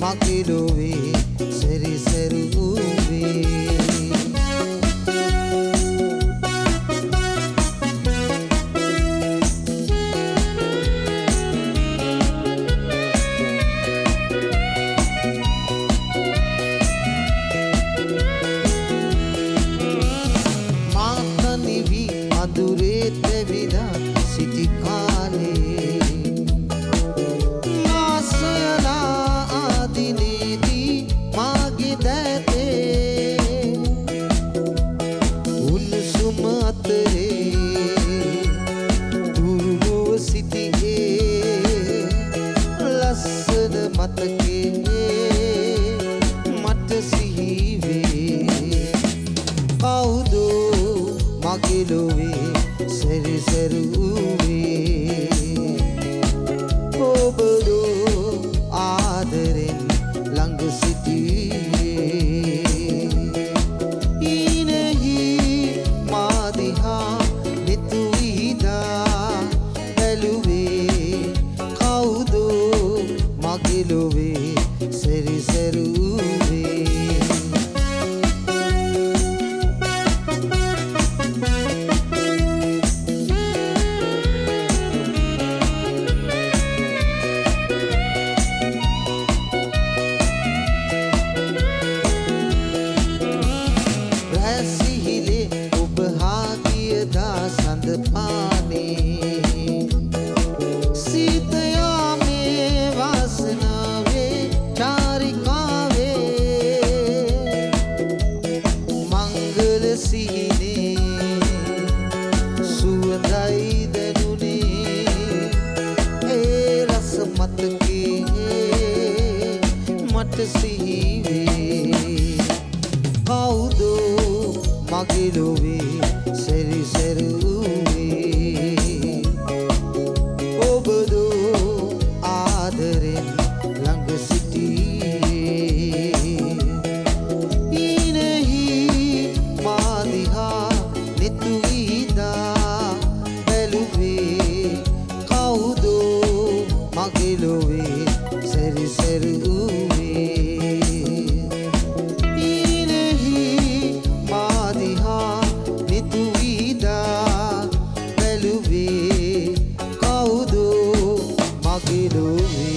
මගිලොවේ සැරිසරුවේ අඳුරේ තැවිලා සිටි කාලේ මා සොයලා ආදිනේදී මාගේ දැතේ උණුසුම අතරේ දුර්වව සිටියේ ලස්සන මතකේ මට සිහිවේ කවුදෝ මගිලොවේ සැරිසරුවේ ඔබදෝ ආදරෙන් ළඟ සිටියේ ඉනෙහි මා දිහා නිතු විහිදා බැලුවේ කවුදෝ මගිලොවේ සැරිසරුවේ සිහිලේ ඔබ හාගියදා සඳ පානේ සීතයාමේ වාසනාවේ චාරිකාවේ මංගල සිහිනේ සුවඳයි දැනුනේ ඒ රස මතකේ මට සිහිවේ කවුදෝ මගිලොවේ සැරිසරුවේ ඔබදෝ ආදරෙන් ළඟ සිටියේ ඉනෙහි මා දිහා නිතු විහිදා බැලුවේ කවුදෝ මගිලොවේ සැරිසරුවේ කවුදෝ මගිලොවේ